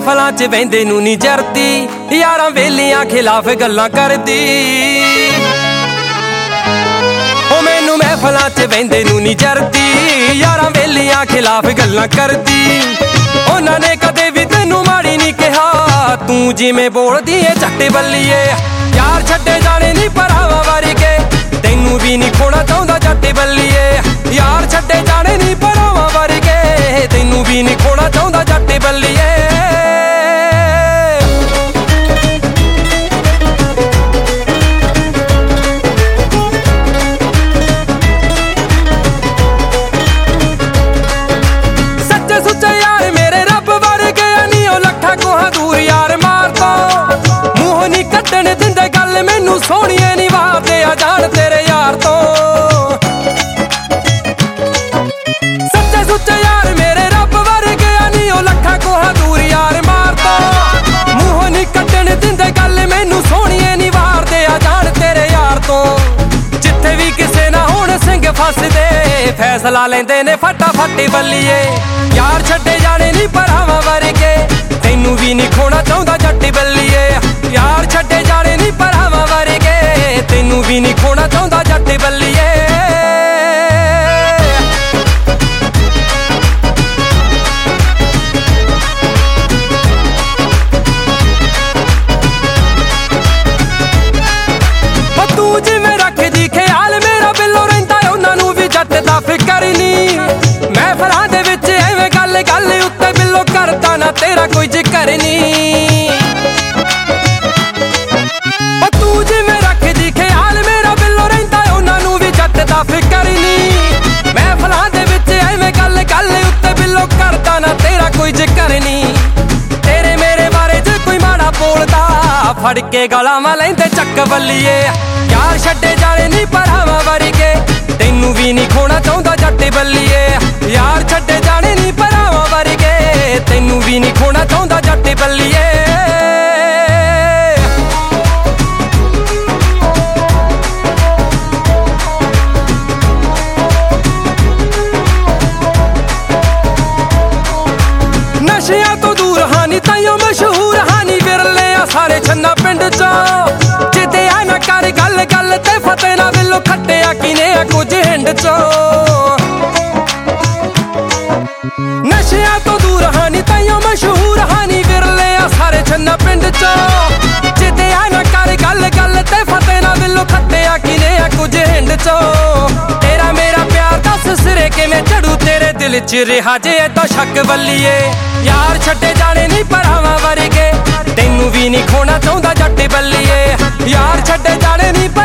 महफलां च बहिंदे नूं नी जरदी, यारां वेलियां खिलाफ गल्लां करदी। ओ मैनू महफलां च बहिंदे नूं नी जरदी, यारां वेलियां खिलाफ गल्लां करदी। उन्हां ने कदे भी तैनू माड़ी नी कहा, तू जिवें बोलदी ऐ झट्ट बल्लीए। यार छड्डे जाने नी भरावां वर्गे, तैनू भी नी खोना चाहुंदा जट बल्लीए। यार छड्डे जाने नी भरावां वर्गे, तैनू भी नी खोना चाहुंदा जट बल्लीए। सच्चे सुच्चे यार मेरे रब वर्गे नी, ओ लखा कोहां दूर यार मार तो मूंह नी कड्डण दिंदे गल मैनू सोहणीए नी वारदे आ जान तेरे यार तो। सच्चे सुच्चे यार मेरे रब वर्गे नी, ओ लखा कोहां दूर यार मार तो मूंह नी कड्डण दिंदे गल मैनू सोहणीए नी वारदे आ जान तेरे यार तो। जिथे भी किसे ना होण सिंह फसदे, फैसला लेंदे ने फटाफट बल्लीए। यार छड्डे जाने नी भरावां वर्गे, तैनू भी नी खोना चाहुंदा जट बल्लीए। यार छड्डे जाने नी भरावां वर्गे, तैनू भी नी खोना चाहुंदा जट बल्लीए। तू जिवें रखदी ख्याल मेरा बिल्लो रहिंदा उन्हां नूं भी जट दा फिकर नी। महफलां दे विच एवें गल गल उत्ते बिल्लो करदा ना तेरा कोई जिकर नी। तू जिवें रखदी ख्याल मेरा बिल्लो रहिंदा उन्हां नूं भी जट दा फिकर नी। महफलां दे विच एवें गल गल उत्ते बिल्लो करदा ना तेरा कोई जिकर नी। तेरे मेरे बारे जे कोई माड़ा बोलदा, फड़ के गलां लैंदे चक बल्लीए। यार छड्डे जाने नी भरावां वर्गे, तैनू भी नी खोना चाहुंदा जट बल्लीए। यार छड्डे जाने नी भरावां वर्गे, तैनू भी नी खोना चाहुंदा जट बल्लीए। नशियां तो दूर हानी ताइयों मशहूर हानी, विरले आ सारे छन्ना पिंड चों। जिदे आ ना कर गल गल ते फते ना बिल्लो, खट्टिया किने आ कुछ हिंड चों। नशियां तो दूर हानी ताइयों मशहूर हानी, विरले आ सारे छन्ना पिंड चों। जिदे आ ना कर गल गल ते फते ना बिल्लो, खट्टिया किने आ कुछ हिंड चों। तेरा मेरा प्यार दस सिरे किवें चढ़ू तेरे दिल च रिहा जे तो शक बल्लीए। यार छड्डे जाने नी भरावां वर्गे, तैनू भी नी खोना चाहुंदा जट बल्लीए। यार छड्डे जाने नी